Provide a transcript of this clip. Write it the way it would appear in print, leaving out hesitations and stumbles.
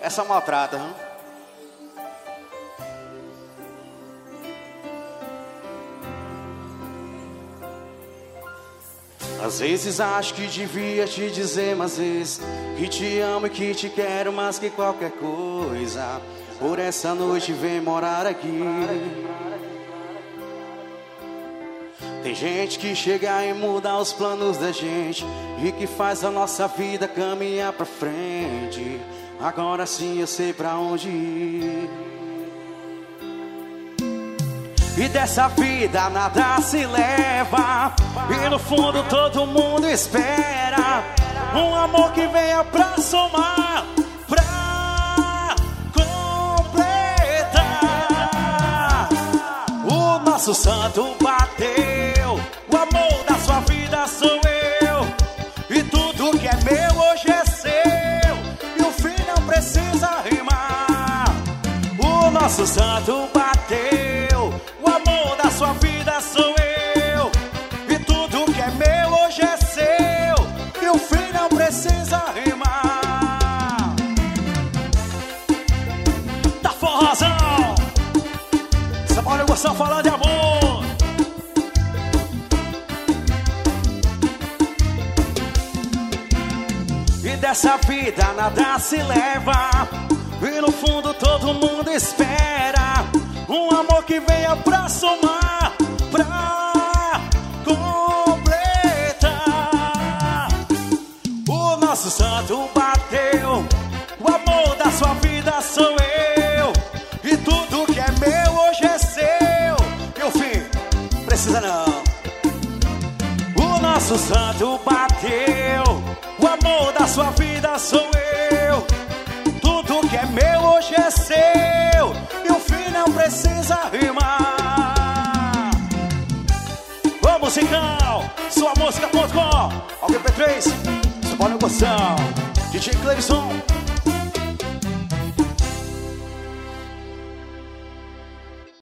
Essa maltrata, hein? Às vezes acho que devia te dizer, mas às vezes que te amo e que te quero mais que qualquer coisa. Por essa noite vem morar aqui. Tem gente que chega e muda os planos da gente e que faz a nossa vida caminhar pra frente. Agora sim eu sei pra onde ir. E dessa vida nada se leva, e no fundo todo mundo espera um amor que venha pra somar, pra completar. O nosso santo bateu, o amor da sua vida sou eu, e tudo que é meu hoje é seu, e o fim não precisa rimar. O nosso santo bateu, o amor da sua vida sou eu, e tudo que é meu hoje é seu, e o fim não precisa rimar. Tá forrozão, essa bola eu gosto falando de amor. E dessa vida nada se leva, e no fundo todo mundo espera um amor que venha pra somar, pra completar. O nosso santo bateu, o amor da sua vida sou eu, e tudo que é meu hoje é seu, e o fim precisa não. O nosso santo bateu, o amor da sua vida sou eu, tudo que é meu hoje é seu, e o fim não precisa rimar. Ô musical, sua música.com, alguém P3, sua boa negociação, DJ Cleison.